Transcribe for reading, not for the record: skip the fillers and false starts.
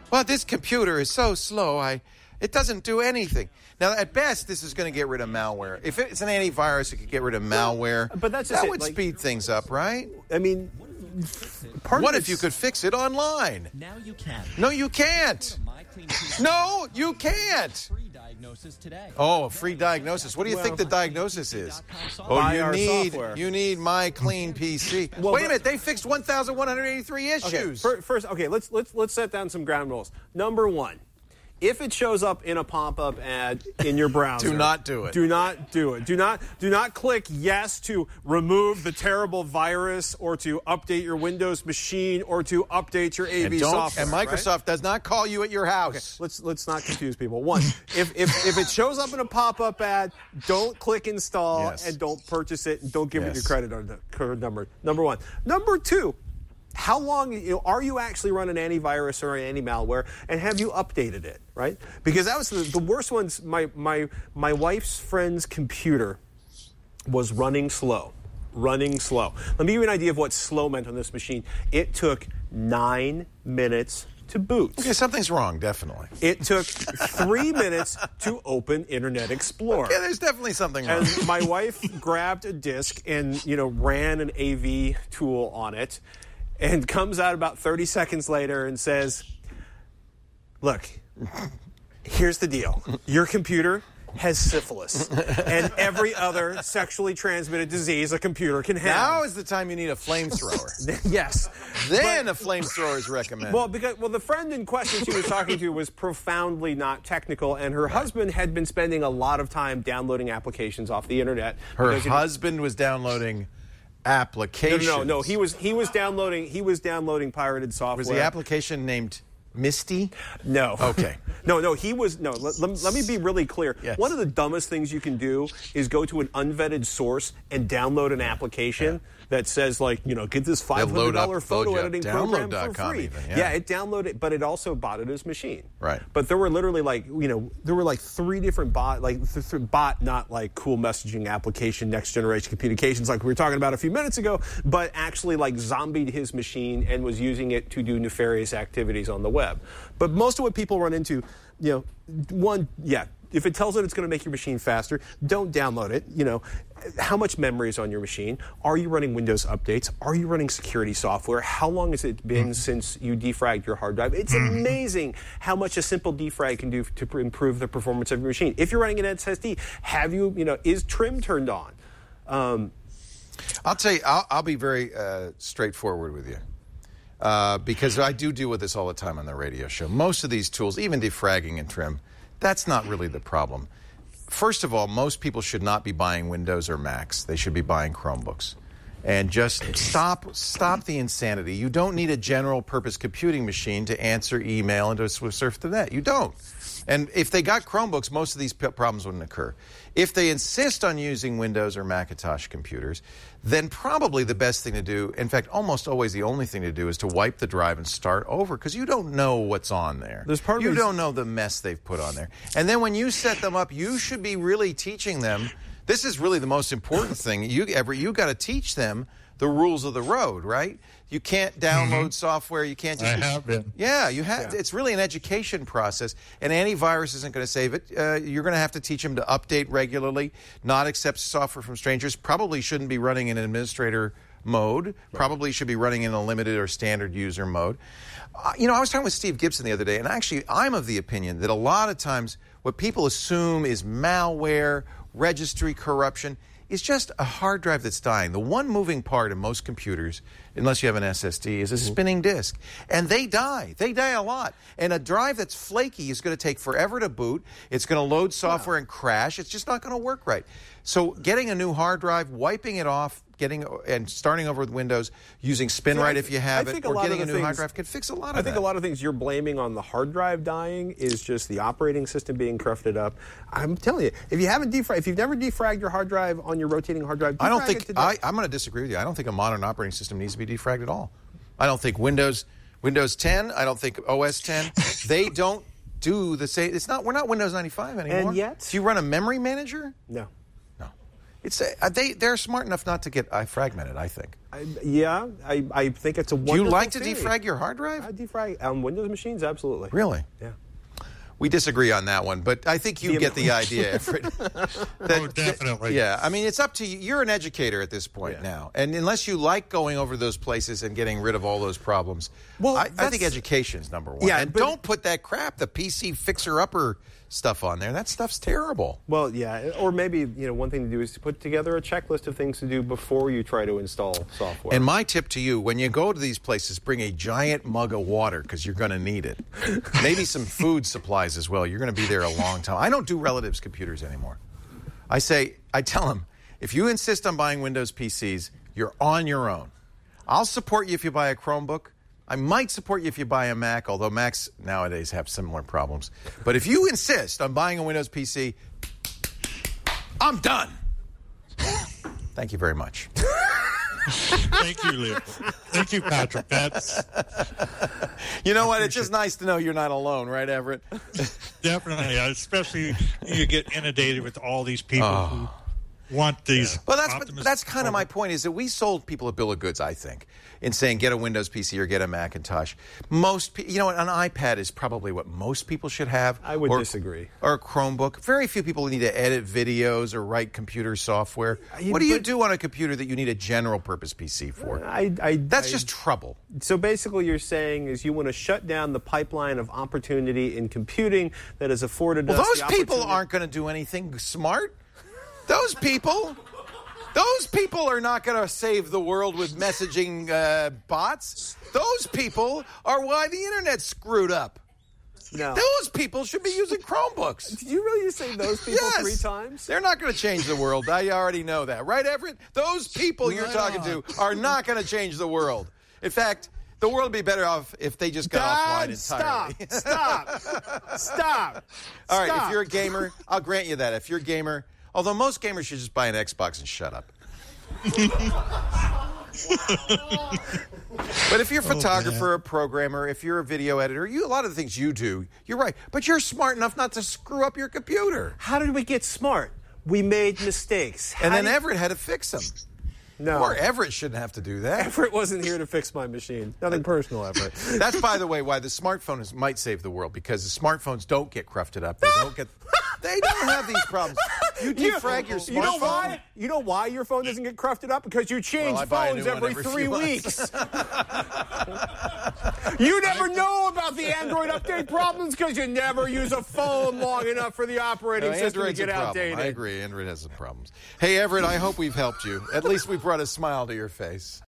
Well, this computer is so slow, it doesn't do anything. Now, at best, this is going to get rid of malware. If it's an antivirus, it could get rid of malware. But that would speed things up, right? I mean, what if you could fix it online? Now you can. No, you can't. No, you can't. Free diagnosis today. Oh, a free diagnosis. What do you think the diagnosis is? Buy you our need software. you need My Clean PC. Wait a minute, they fixed 1,183 issues. Okay, first, let's set down some ground rules. Number one, if it shows up in a pop-up ad in your browser, do not do it. Do not do it. Do not click yes to remove the terrible virus or to update your Windows machine or to update your AV software. And Microsoft does not call you at your house. Okay, let's not confuse people. One, if it shows up in a pop-up ad, don't click install and don't purchase it and don't give it your credit number. Number one. Number two. How long are you actually running antivirus or anti-malware, and have you updated it, right? Because that was the worst ones. My wife's friend's computer was running slow. Let me give you an idea of what slow meant on this machine. It took 9 minutes to boot. Okay, something's wrong, definitely. It took 3 minutes to open Internet Explorer. Okay, there's definitely something wrong. And my wife grabbed a disk and ran an AV tool on it. And comes out about 30 seconds later and says, look, here's the deal. Your computer has syphilis and every other sexually transmitted disease a computer can have. Now is the time you need a flamethrower. Yes. Then a flamethrower is recommended. Well, the friend in question she was talking to was profoundly not technical, and her husband had been spending a lot of time downloading applications off the internet. Her husband was downloading applications. No. He was downloading pirated software. Was the application named Misty? No. Okay. No. He was no. Let me be really clear. Yes. One of the dumbest things you can do is go to an unvetted source and download an application that says get this $500 photo editing program for free. Even, it downloaded, but it also botted his machine. Right. But there were literally three different bot, not like cool messaging application, next generation communications like we were talking about a few minutes ago, but actually zombied his machine and was using it to do nefarious activities on the web. But most of what people run into, if it tells it it's going to make your machine faster, don't download it. How much memory is on your machine? Are you running Windows updates? Are you running security software? How long has it been since you defragged your hard drive? It's amazing how much a simple defrag can do to improve the performance of your machine. If you're running an SSD, is trim turned on? I'll tell you, I'll be very straightforward with you. Because I do deal with this all the time on the radio show. Most of these tools, even defragging and trim, that's not really the problem. First of all, most people should not be buying Windows or Macs. They should be buying Chromebooks. And just stop the insanity. You don't need a general-purpose computing machine to answer email and to surf the net. You don't. And if they got Chromebooks, most of these problems wouldn't occur. If they insist on using Windows or Macintosh computers, then probably the best thing to do, in fact, almost always the only thing to do, is to wipe the drive and start over, because you don't know what's on there. You don't know the mess they've put on there. And then when you set them up, you should be really teaching them. This is really the most important thing. You got to teach them the rules of the road, right? You can't download software. You can't just. I have been. Yeah, you have. Yeah. It's really an education process, and antivirus isn't going to save it. You're going to have to teach them to update regularly, not accept software from strangers. Probably shouldn't be running in administrator mode. Right. Probably should be running in a limited or standard user mode. I was talking with Steve Gibson the other day, and actually, I'm of the opinion that a lot of times what people assume is malware, registry corruption, is just a hard drive that's dying. The one moving part in most computers, unless you have an SSD, is a spinning disk. And they die. They die a lot. And a drive that's flaky is going to take forever to boot. It's going to load software and crash. It's just not going to work right. So getting a new hard drive, wiping it off, and starting over with Windows, using SpinRite if you have it, or getting a new hard drive can fix a lot of that. I think a lot of things you're blaming on the hard drive dying is just the operating system being corrupted up. I'm telling you, if you've never defragged your hard drive on your rotating hard drive, I'm going to disagree with you. I don't think a modern operating system needs to be defragged at all. I don't think Windows 10, I don't think OS 10, they don't do the same. We're not Windows 95 anymore. And yet, do you run a memory manager? No. they're smart enough not to get fragmented, I think. I think it's a wonderful Do you like to theory. defrag your hard drive? I defrag on Windows machines, absolutely. Really? Yeah. We disagree on that one, but I think you get the idea, Everett. Definitely. Yeah, I mean, it's up to you. You're an educator at this point now. And unless you like going over those places and getting rid of all those problems, I think education's number one. Yeah, and don't put that crap, the PC fixer-upper stuff on there. That stuff's terrible. Well, yeah, or maybe one thing to do is to put together a checklist of things to do before you try to install software. And my tip to you, when you go to these places, bring a giant mug of water because you're going to need it. Maybe some food supplies as well. You're going to be there a long time. I don't do relatives' computers anymore. I tell them, if you insist on buying Windows PCs, you're on your own. I'll support you if you buy a Chromebook. I might support you if you buy a Mac, although Macs nowadays have similar problems. But if you insist on buying a Windows PC, I'm done. Thank you very much. Thank you, Leo. Thank you, Patrick. You know what? It's just nice to know you're not alone, right, Everett? Definitely, especially you get inundated with all these people who want these. Well, that's kind of my point, is that we sold people a bill of goods, I think, in saying get a Windows PC or get a Macintosh. Most people, an iPad is probably what most people should have. I would disagree. Or a Chromebook. Very few people need to edit videos or write computer software. What do you do on a computer that you need a general purpose PC for? That's just trouble. So basically you're saying is you want to shut down the pipeline of opportunity in computing that has afforded us the opportunity. Those people aren't going to do anything smart. Those people are not going to save the world with messaging bots. Those people are why the internet's screwed up. No. Those people should be using Chromebooks. Did you really say those people Yes. 3 times? They're not going to change the world. I already know that. Right, Everett? Those people you're talking to are not going to change the world. In fact, the world would be better off if they just got offline entirely. Stop. All right, if you're a gamer, I'll grant you that. If you're a gamer, although most gamers should just buy an Xbox and shut up. But if you're a photographer, a programmer, if you're a video editor, a lot of the things you do, you're right. But you're smart enough not to screw up your computer. How did we get smart? We made mistakes. And then Everett had to fix them. No. Or Everett shouldn't have to do that. Everett wasn't here to fix my machine. Nothing personal, Everett. That's, by the way, why the smartphone might save the world, because the smartphones don't get crufted up. They don't have these problems. You defrag your smartphone. You know why your phone doesn't get crufted up? Because you change phones every 3 weeks. You never know about the Android update problems because you never use a phone long enough for the operating system to get outdated. I agree. Android has some problems. Hey, Everett, I hope we've helped you. At least we brought a smile to your face.